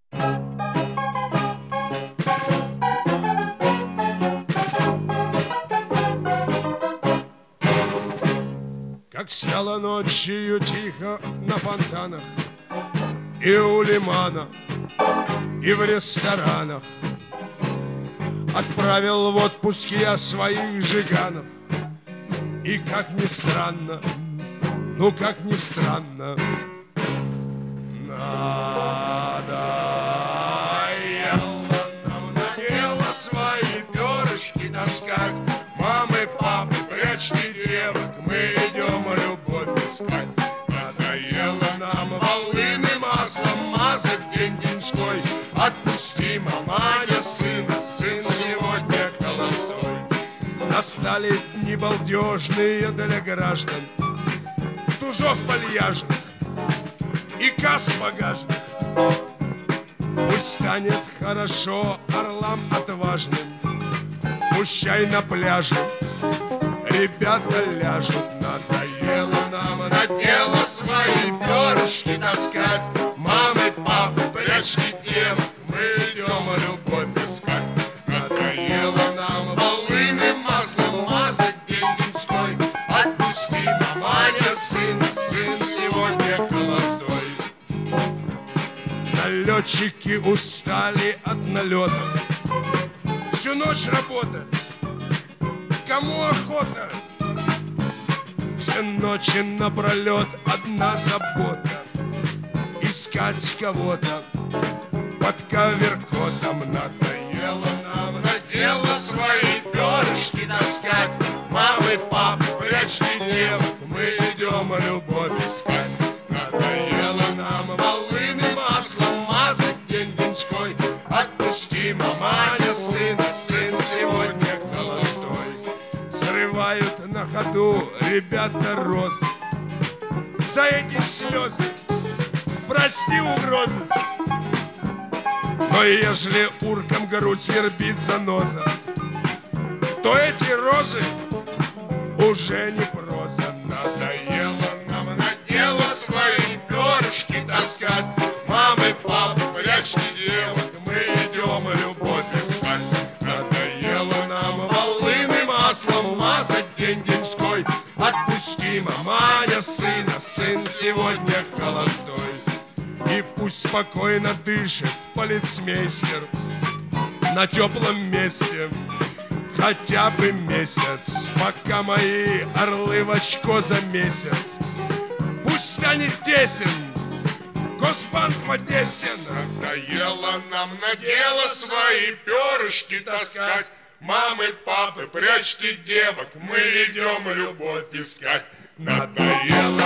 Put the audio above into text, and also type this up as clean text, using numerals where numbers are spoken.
Как стало ночью тихо на фонтанах и у лимана, и в ресторанах, отправил в отпуск я своих жиганов. И как ни странно, ну как ни странно, надоело нам на дело свои перышки таскать. Мамы, папы, прячьте девок, мы идем любовь искать. Надоело нам волыны маслом мазать день деньской. Отпусти, маманя, сына, сын сегодня холостой. Настали дни балдежные для граждан, тузов вальяжных и касс багажных. Пусть станет хорошо орлам отважным, пущай на пляже ребята ляжут. Надоело нам на дело свои перышки таскать. Мамы, папы, прячьте девок, мы идем любовь искать. Надоело нам волыны маслом мазать день деньской. Отпусти, маманя, сына, сын сегодня холостой. Налетчики устали от налета, всю ночь работать, кому охота? Все ночи напролет одна забота — искать кого-то под коверкотом. Надоело нам на дело свои перышки таскать. Мамы, папы, прячьте девок, мы идем любовь искать. Надоело нам волыны маслом мазать день деньской. Отпусти, маманя, сына, сын сегодня холостой. Срывают на ходу ребята розы, за эти слезы прости угрозы. Но ежели уркам грудь свербит заноза, то эти розы уже не проза. Надоело нам на дело свои перышки таскать. Мамы, папы, прячьте девок, мы идем любовь искать. Надоело нам волыны маслом мазать день деньской. Отпусти, маманя, сына, сын сегодня холостой. И пусть спокойно дышит полицмейстер на теплом месте хотя бы месяц, пока мои орлы в очко замесят. Пусть станет тесен Госбанк в Одессе. Надоело нам на дело свои перышки таскать. Мамы, папы, прячьте девок, мы идем любовь искать. Надоело